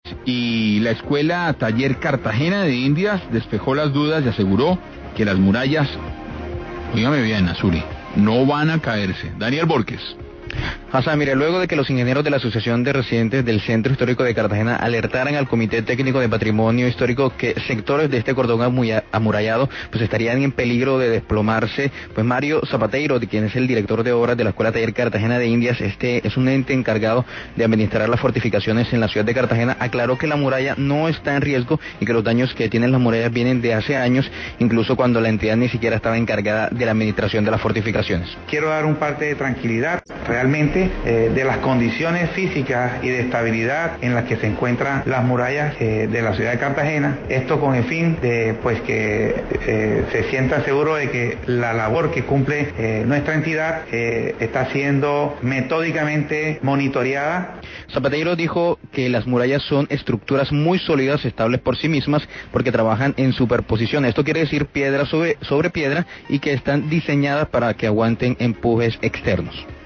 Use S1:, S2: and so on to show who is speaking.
S1: Y la escuela Taller Cartagena de Indias despejó las dudas y aseguró que las murallas, dígame bien, Azuri, no van a caerse. Daniel Borges.
S2: Hassan, mire, luego de que los ingenieros de la Asociación de Residentes del Centro Histórico de Cartagena alertaran al Comité Técnico de Patrimonio Histórico que sectores de este cordón amurallado pues estarían en peligro de desplomarse, pues Mario Zapateiro, quien es el director de obras de la Escuela Taller Cartagena de Indias, este es un ente encargado de administrar las fortificaciones en la ciudad de Cartagena, aclaró que la muralla no está en riesgo y que los daños que tienen las murallas vienen de hace años, incluso cuando la entidad ni siquiera estaba encargada de la administración de las fortificaciones.
S3: Quiero dar un parte de tranquilidad realmente de las condiciones físicas y de estabilidad en las que se encuentran las murallas de la ciudad de Cartagena. Esto con el fin de pues que se sienta seguro de que la labor que cumple nuestra entidad está siendo metódicamente monitoreada.
S2: Zapateiro dijo que las murallas son estructuras muy sólidas, estables por sí mismas, porque trabajan en superposición. Esto quiere decir piedra sobre piedra y que están diseñadas para que aguanten empujes externos.